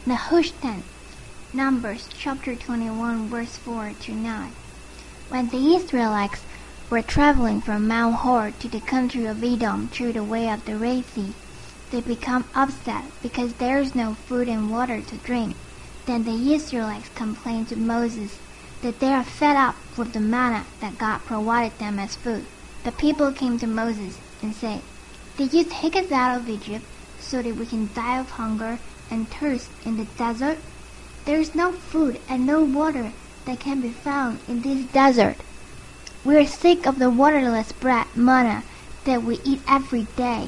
Nehushtan. Numbers chapter 21 verse 4 to 9. When the Israelites were traveling from Mount Hor to the country of Edom through the way of the Red Sea, they become upset because there is no food and water to drink. Then the Israelites complained to Moses that they are fed up with the manna that God provided them as food. The people came to Moses and said, "Did you take us out of Egypt so that we can die of hunger and thirst in the desert? There is no food and no water that can be found in this desert. We are sick of the waterless bread, manna, that we eat every day."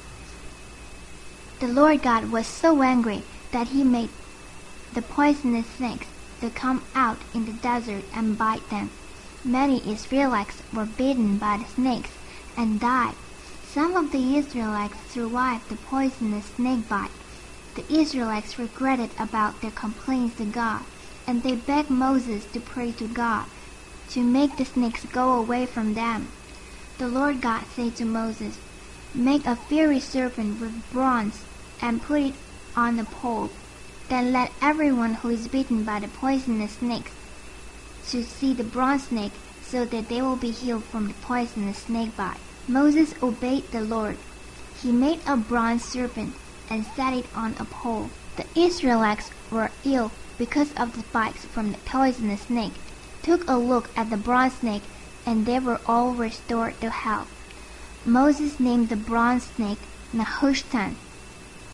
The Lord God was so angry that he made the poisonous snakes to come out in the desert and bite them. Many Israelites were bitten by the snakes and died. Some of the Israelites survived the poisonous snake bite. The Israelites regretted about their complaints to God, and they begged Moses to pray to God to make the snakes go away from them. The Lord God said to Moses, "Make a fiery serpent with bronze and put it on a pole. Then let everyone who is bitten by the poisonous snakes to see the bronze snake, so that they will be healed from the poisonous snake bite." Moses obeyed the Lord. He made a bronze serpent and set it on a pole. The Israelites were ill because of the bites from the poisonous snake, took a look at the bronze snake, and they were all restored to health. Moses named the bronze snake Nehushtan,